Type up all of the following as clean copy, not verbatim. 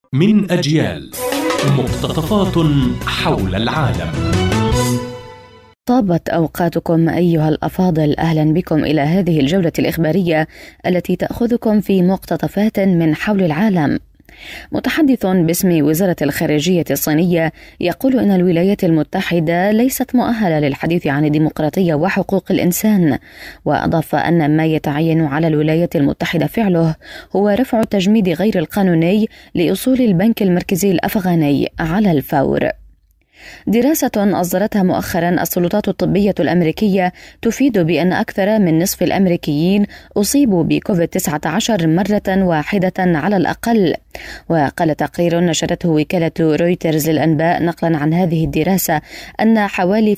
من أجيال، مقتطفات حول العالم. طابت أوقاتكم أيها الأفاضل، أهلا بكم إلى هذه الجولة الإخبارية التي تأخذكم في مقتطفات من حول العالم. متحدث باسم وزارة الخارجية الصينية يقول إن الولايات المتحدة ليست مؤهلة للحديث عن الديمقراطية وحقوق الإنسان، وأضاف أن ما يتعين على الولايات المتحدة فعله هو رفع التجميد غير القانوني لأصول البنك المركزي الأفغاني على الفور. دراسة أصدرتها مؤخرا السلطات الطبية الأمريكية تفيد بأن أكثر من نصف الأمريكيين أصيبوا بكوفيد-19 مرة واحدة على الأقل. وقال تقرير نشرته وكالة رويترز للأنباء نقلا عن هذه الدراسة أن حوالي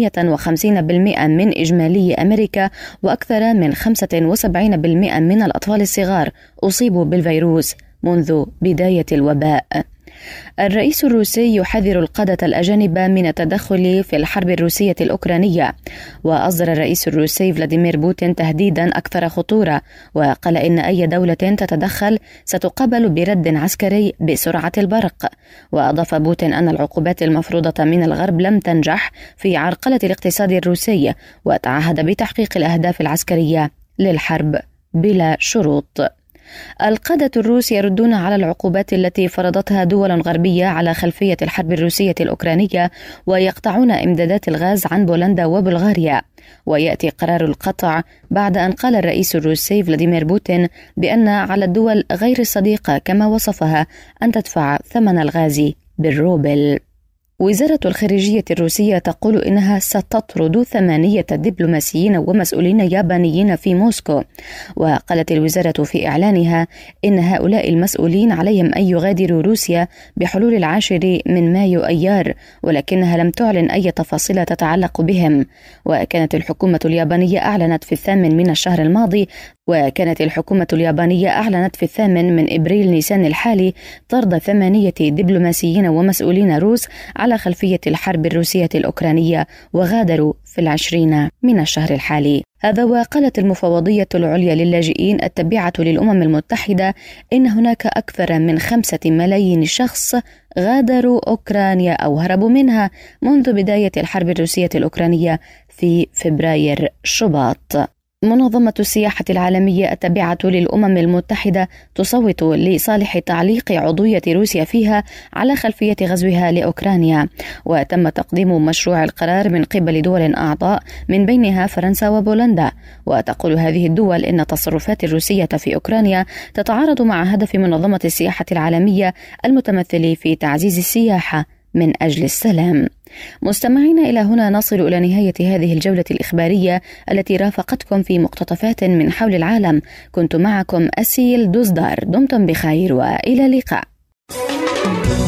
58% من إجمالي أمريكا وأكثر من 75% من الأطفال الصغار أصيبوا بالفيروس منذ بداية الوباء. الرئيس الروسي يحذر القادة الأجانب من التدخل في الحرب الروسية الأوكرانية، وأصدر الرئيس الروسي فلاديمير بوتين تهديدا أكثر خطورة، وقال إن أي دولة تتدخل ستقابل برد عسكري بسرعة البرق. وأضاف بوتين أن العقوبات المفروضة من الغرب لم تنجح في عرقلة الاقتصاد الروسي، وتعهد بتحقيق الأهداف العسكرية للحرب بلا شروط. القادة الروس يردون على العقوبات التي فرضتها دول غربية على خلفية الحرب الروسية الأوكرانية، ويقطعون إمدادات الغاز عن بولندا وبلغاريا. ويأتي قرار القطع بعد أن قال الرئيس الروسي فلاديمير بوتين بأن على الدول غير الصديقة كما وصفها أن تدفع ثمن الغاز بالروبل. وزارة الخارجية الروسية تقول إنها ستطرد 8 دبلوماسيين ومسؤولين يابانيين في موسكو. وقالت الوزارة في إعلانها إن هؤلاء المسؤولين عليهم أن يغادروا روسيا بحلول 10 من مايو أيار، ولكنها لم تعلن أي تفاصيل تتعلق بهم. وكانت الحكومة اليابانية أعلنت في 8 من الشهر الماضي في 8 من إبريل نيسان الحالي طرد 8 دبلوماسيين ومسؤولين روس على خلفية الحرب الروسية الأوكرانية، وغادروا في 20 من الشهر الحالي. هذا وقالت المفوضية العليا للاجئين التابعة للأمم المتحدة إن هناك أكثر من 5 ملايين شخص غادروا أوكرانيا أو هربوا منها منذ بداية الحرب الروسية الأوكرانية في فبراير شباط. منظمة السياحة العالمية التابعة للأمم المتحدة تصوت لصالح تعليق عضوية روسيا فيها على خلفية غزوها لأوكرانيا، وتم تقديم مشروع القرار من قبل دول أعضاء من بينها فرنسا وبولندا. وتقول هذه الدول إن التصرفات الروسية في أوكرانيا تتعارض مع هدف منظمة السياحة العالمية المتمثل في تعزيز السياحة من أجل السلام. مستمعين، إلى هنا نصل إلى نهاية هذه الجولة الإخبارية التي رافقتكم في مقتطفات من حول العالم. كنت معكم أسيل دوزدار، دمتم بخير وإلى اللقاء.